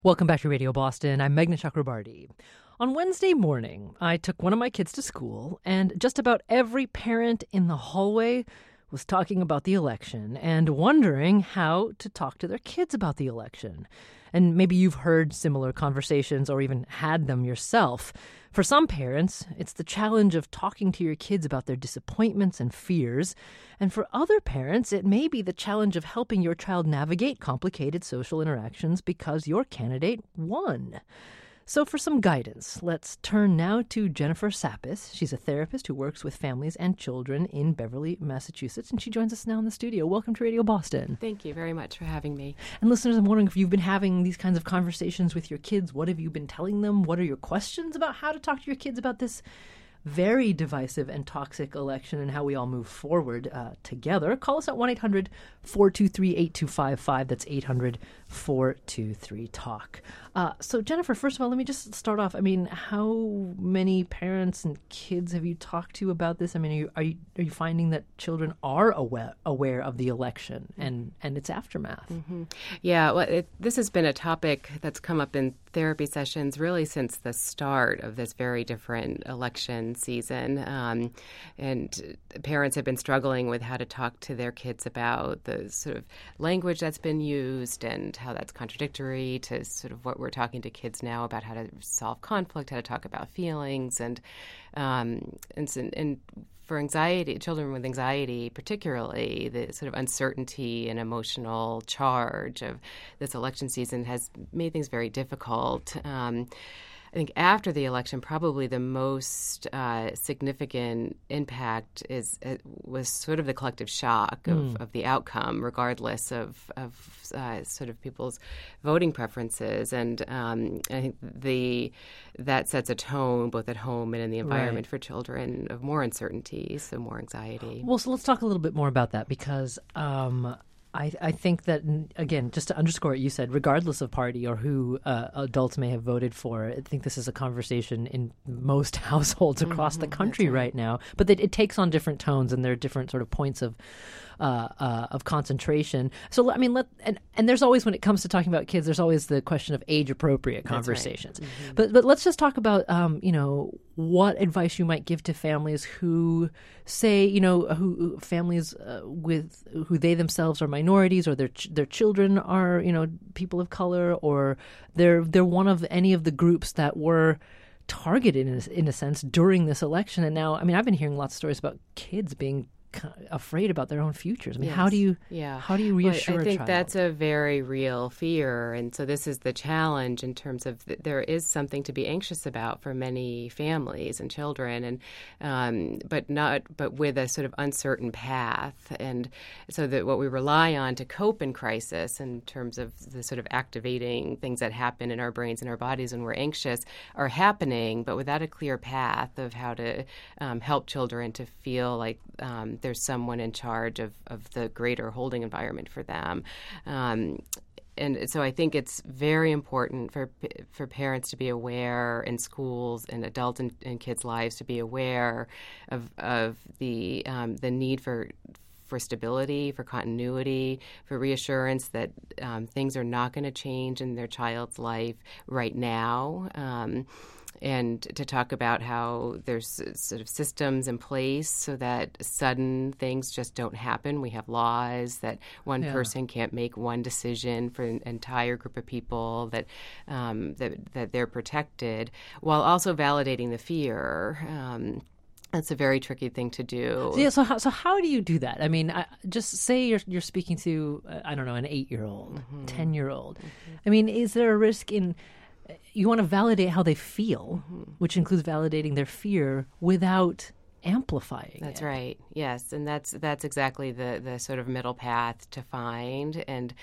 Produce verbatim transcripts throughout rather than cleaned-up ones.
Welcome back to Radio Boston. I'm Meghna Chakrabarty. On Wednesday morning, I took one of my kids to school, and just about every parent in the hallway was talking about the election and wondering how to talk to their kids about the election. And maybe you've heard similar conversations or even had them yourself. For some parents, it's the challenge of talking to your kids about their disappointments and fears. And for other parents, it may be the challenge of helping your child navigate complicated social interactions because your candidate won. So for some guidance, let's turn now to Jennifer Sappis. She's a therapist who works with families and children in Beverly, Massachusetts, and she joins us now in the studio. Welcome to Radio Boston. Thank you very much for having me. And listeners, I'm wondering if you've been having these kinds of conversations with your kids. What have you been telling them? What are your questions about how to talk to your kids about this very divisive and toxic election and how we all move forward uh, together? Call us at one eight hundred four two three eight two five five. That's eight hundred four two three talk. Uh, so, Jennifer, first of all, let me just start off. I mean, how many parents and kids have you talked to about this? I mean, are you are you, are you finding that children are aware, aware of the election and, and its aftermath? Mm-hmm. Yeah, well, it, this has been a topic that's come up in therapy sessions really since the start of this very different election season. Um, and parents have been struggling with how to talk to their kids about the sort of language that's been used and how that's contradictory to sort of what we're talking to kids now about how to solve conflict, how to talk about feelings, and um, and, and for anxiety, children with anxiety particularly, the sort of uncertainty and emotional charge of this election season has made things very difficult. Um, I think after the election, probably the most uh, significant impact is uh, was sort of the collective shock of, mm. of the outcome, regardless of, of uh, sort of people's voting preferences. And um, I think the that sets a tone both at home and in the environment right. for children of more uncertainty, so more anxiety. Well, so let's talk a little bit more about that because um, I, I think that, again, just to underscore what you said, regardless of party or who uh, adults may have voted for, I think this is a conversation in most households across mm-hmm, the country right. right now. But that it takes on different tones and there are different sort of points of uh, uh, of concentration. So, I mean, let and, and there's always, when it comes to talking about kids, there's always the question of age-appropriate conversations. Right. Mm-hmm. But but let's just talk about, um, you know, what advice you might give to families who say, you know, who families uh, with who they themselves are minorities, or their ch- their children are, you know, people of color, or they're they're one of any of the groups that were targeted in a, in a sense during this election. And now, I mean, I've been hearing lots of stories about kids being afraid about their own futures. I mean, yes. how do you yeah. how do you reassure well, I think a child? That's a very real fear, and so this is the challenge in terms of th- there is something to be anxious about for many families and children, and um, but not but with a sort of uncertain path, and so that what we rely on to cope in crisis in terms of the sort of activating things that happen in our brains and our bodies when we're anxious are happening, but without a clear path of how to um, help children to feel like um, there's someone in charge of, of the greater holding environment for them. Um, and so I think it's very important for for parents to be aware, in schools and adults and, and kids' lives to be aware of of the um, the need for for stability, for continuity, for reassurance that um, things are not going to change in their child's life right now. Um, and to talk about how there's sort of systems in place so that sudden things just don't happen. We have laws that one yeah. person can't make one decision for an entire group of people, that um, that, that they're protected, while also validating the fear. Um, That's a very tricky thing to do. Yeah. So how so how do you do that? I mean, I, just say you're you're speaking to uh, I don't know an eight year old, mm-hmm. ten year old. Mm-hmm. I mean, is there a risk in you want to validate how they feel, mm-hmm. which includes validating their fear without amplifying That's it. right. Yes, and that's that's exactly the the sort of middle path to find. And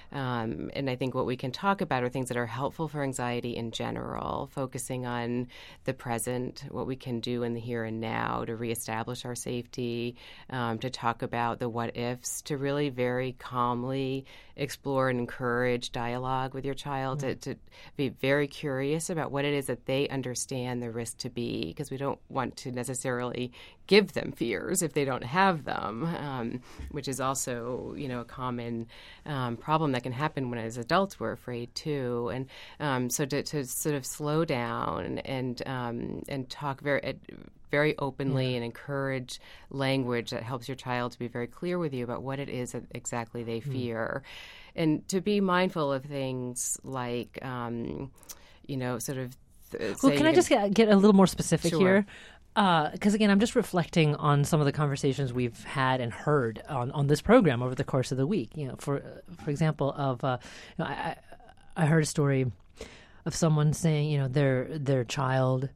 um, and I think what we can talk about are things that are helpful for anxiety in general, focusing on the present, what we can do in the here and now to reestablish our safety, um, to talk about the what ifs, to really very calmly explore and encourage dialogue with your child, mm-hmm. to, to be very curious about what it is that they understand the risk to be, because we don't want to necessarily give them fears if they don't have them, um, which is also, you know, a common um, problem that can happen when as adults we're afraid too. And um, so to, to sort of slow down and um, and talk very very openly yeah. and encourage language that helps your child to be very clear with you about what it is that exactly they mm. fear. And to be mindful of things like, um, you know, sort of th- well, can I just get, get a little more specific sure. here? Because, uh, again, I'm just reflecting on some of the conversations we've had and heard on, on this program over the course of the week. You know, for for example, of uh, you know, I, I heard a story of someone saying, you know, their their child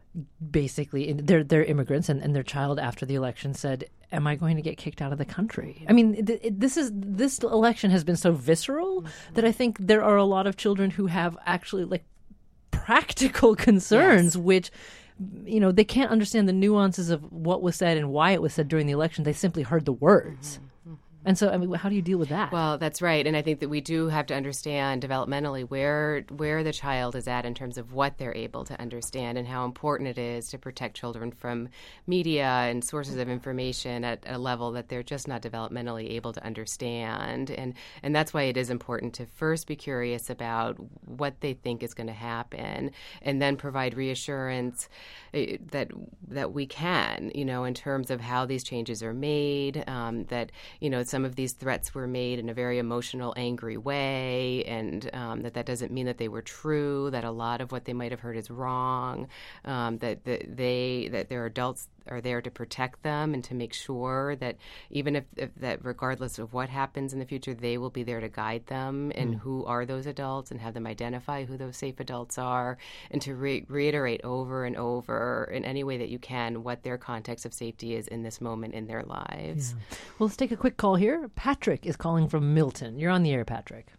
basically, they're, they're immigrants, and, and their child after the election said, am I going to get kicked out of the country? I mean, th- it, this is this election has been so visceral mm-hmm. that I think there are a lot of children who have actually, like, practical concerns, yes. which... you know, they can't understand the nuances of what was said and why it was said during the election. They simply heard the words. Mm-hmm. And so, I mean, how do you deal with that? Well, that's right. And I think that we do have to understand developmentally where where the child is at in terms of what they're able to understand and how important it is to protect children from media and sources of information at a level that they're just not developmentally able to understand. And, and that's why it is important to first be curious about what they think is going to happen and then provide reassurance that that we can, you know, in terms of how these changes are made, um, that, you know, some of these threats were made in a very emotional, angry way, and um, that that doesn't mean that they were true, that a lot of what they might have heard is wrong, um, that, that they that their adults are there to protect them and to make sure that even if, if that regardless of what happens in the future, they will be there to guide them and mm. who are those adults and have them identify who those safe adults are, and to re- reiterate over and over in any way that you can what their context of safety is in this moment in their lives. Yeah. Well, let's take a quick call here. Patrick is calling from Milton. You're on the air, Patrick.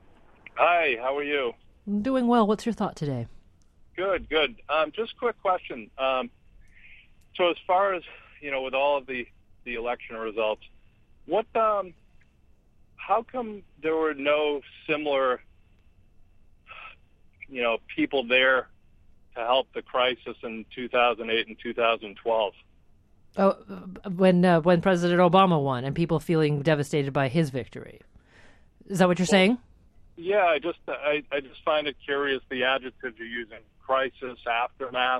Hi, how are you? I'm doing well. What's your thought today? Good, good. Um, just a quick question. Um, so as far as, you know, with all of the, the election results, what, um, how come there were no similar, you know, people there to help the crisis in two thousand eight and two thousand twelve? Oh, when uh, when President Obama won and people feeling devastated by his victory. Is that what you're well, saying? Yeah, I just I, I just find it curious the adjectives you're using: crisis, aftermath.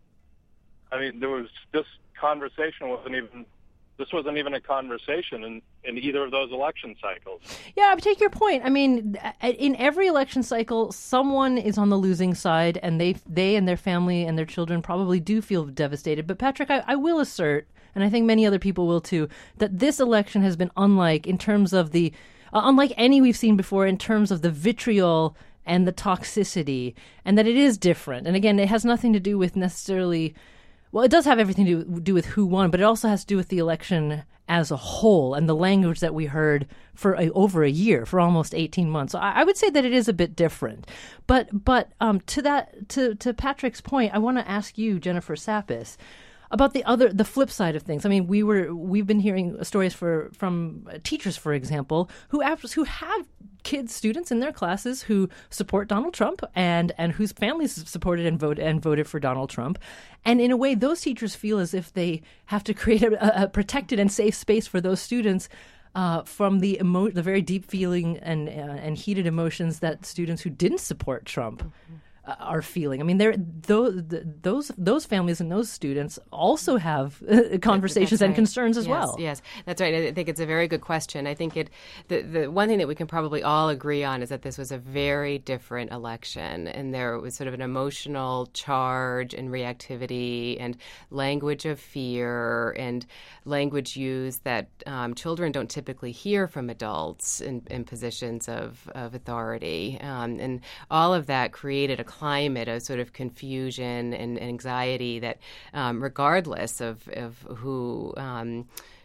I mean, there was this conversation wasn't even this wasn't even a conversation in, in either of those election cycles. Yeah, I take your point. I mean, in every election cycle, someone is on the losing side, and they they and their family and their children probably do feel devastated. But Patrick, I, I will assert, and I think many other people will too, that this election has been unlike in terms of the uh, unlike any we've seen before in terms of the vitriol and the toxicity, and that it is different. And again, it has nothing to do with necessarily. Well, it does have everything to do with who won, but it also has to do with the election as a whole and the language that we heard for a, over a year, for almost eighteen months. So I, I would say that it is a bit different. But but um, to that to, to Patrick's point, I want to ask you, Jennifer Sappis, about the other the flip side of things. I mean, we were we've been hearing stories for from teachers, for example, who have, who have kids, students in their classes who support Donald Trump and and whose families supported and voted and voted for Donald Trump. And in a way, those teachers feel as if they have to create a, a protected and safe space for those students uh, from the emo- the very deep feeling and uh, and heated emotions that students who didn't support Trump mm-hmm. are feeling. I mean, they're, those those those families and those students also have conversations right. and concerns as yes, well. Yes, that's right. I think it's a very good question. I think it. The the one thing that we can probably all agree on is that this was a very different election, and there was sort of an emotional charge and reactivity and language of fear and language used that um, children don't typically hear from adults in, in positions of, of authority, um, and all of that created a climate of sort of confusion and anxiety that, um, regardless of, of who, um,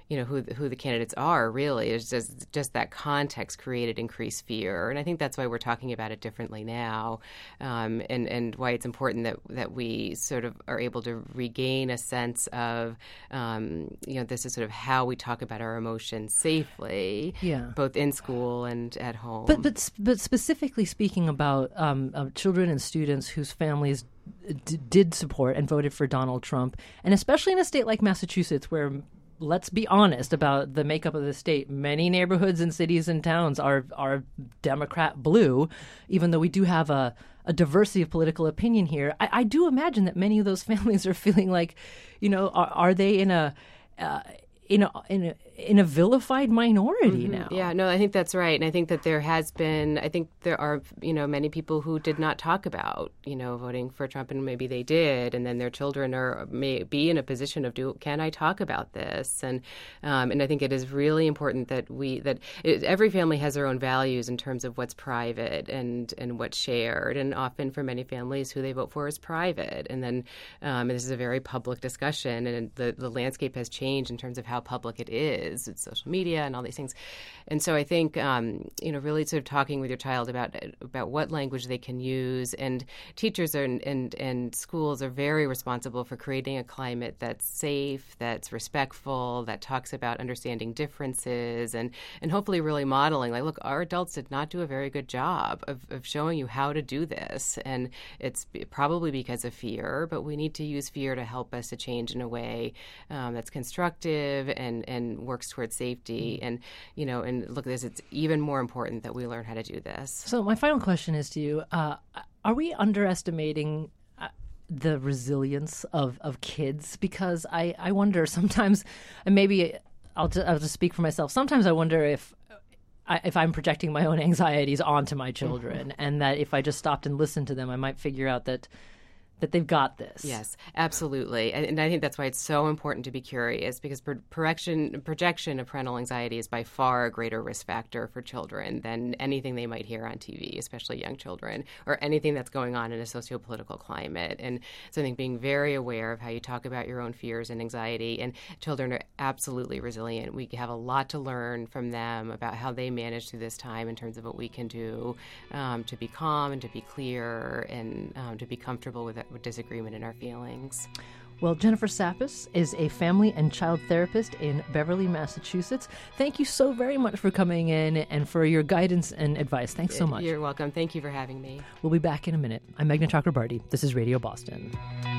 you know, who who the candidates are, really. It's just, just that context created increased fear. And I think that's why we're talking about it differently now, um, and, and why it's important that, that we sort of are able to regain a sense of, um, you know, this is sort of how we talk about our emotions safely, yeah. both in school and at home. But but, but specifically speaking about um, uh, children and students whose families d- did support and voted for Donald Trump, and especially in a state like Massachusetts where, let's be honest about the makeup of the state, many neighborhoods and cities and towns are are Democrat blue, even though we do have a, a diversity of political opinion here. I, I do imagine that many of those families are feeling like, you know, are, are they in a... Uh, in a, in a in a vilified minority mm-hmm. now. Yeah, no, I think that's right. And I think that there has been, I think there are, you know, many people who did not talk about, you know, voting for Trump, and maybe they did, and then their children are may be in a position of, do can I talk about this? And um, and I think it is really important that we, that it, every family has their own values in terms of what's private and, and what's shared. And often for many families, who they vote for is private. And then um, this is a very public discussion, and the, the landscape has changed in terms of how public it is. It's social media and all these things. And so I think, um, you know, really sort of talking with your child about about what language they can use. And teachers are, and, and schools are very responsible for creating a climate that's safe, that's respectful, that talks about understanding differences, and, and hopefully really modeling, like, look, our adults did not do a very good job of, of showing you how to do this. And it's probably because of fear, but we need to use fear to help us to change in a way um, that's constructive and, and works towards safety. And, you know, and look at this, it's even more important that we learn how to do this. So my final question is to you, uh, are we underestimating uh, the resilience of, of kids? Because I, I wonder sometimes, and maybe I'll just, I'll just speak for myself, sometimes I wonder if I, if I'm projecting my own anxieties onto my children, mm-hmm. and that if I just stopped and listened to them, I might figure out that that they've got this. Yes, absolutely. And, and I think that's why it's so important to be curious, because pro- projection, projection of parental anxiety is by far a greater risk factor for children than anything they might hear on T V, especially young children, or anything that's going on in a socio-political climate. And so I think being very aware of how you talk about your own fears and anxiety, and children are absolutely resilient. We have a lot to learn from them about how they manage through this time in terms of what we can do um, to be calm and to be clear and um, to be comfortable with it. With disagreement in our feelings. Well, Jennifer Sappis is a family and child therapist in Beverly, Massachusetts. Thank you so very much for coming in and for your guidance and advice. Thanks so much. You're welcome. Thank you for having me. We'll be back in a minute. I'm Meghna Chakrabarty. This is Radio Boston.